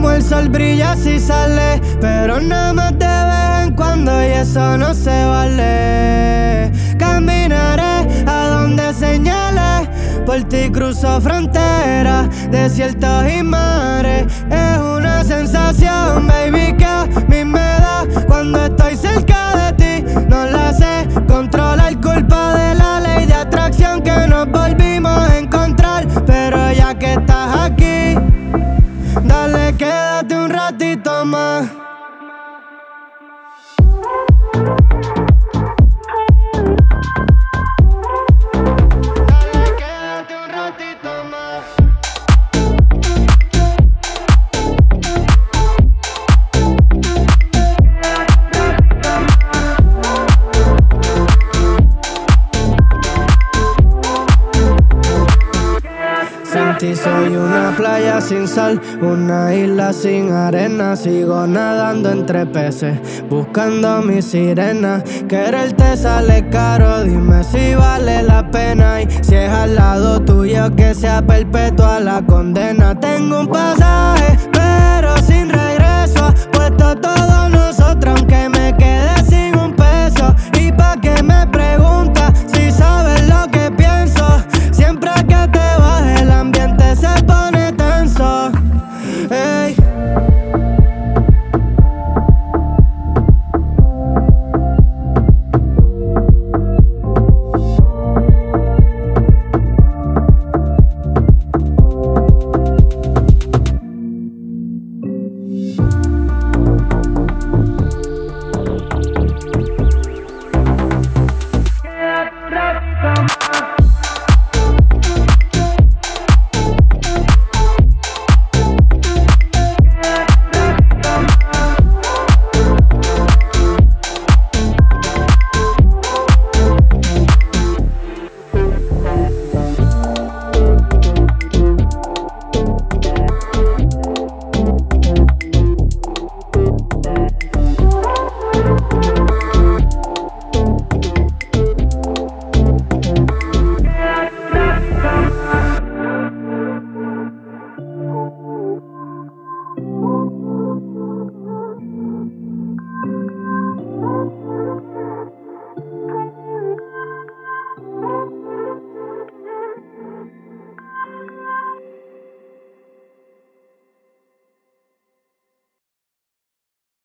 Como el sol brilla si sale, pero nada más de vez en cuando y eso no se vale. Caminaré a donde señale, por ti cruzo fronteras, desiertos y mares. Es una sensación, baby, que a mí me da cuando estoy cerca de ti. No la sé controlar, culpa de la ley de atracción que nos volvimos a encontrar. Pero ya que estás aquí, dale, quédate un ratito más. Dale, quédate un ratito más. Sin ti soy una playa sin sal, una isla sin arena. Sigo nadando entre peces, buscando mi sirena. Quererte sale caro, dime si vale la pena. Y si es al lado tuyo, que sea perpetua la condena. Tengo un pasaje, pero sin regreso. Puesto todos nosotros, aunque me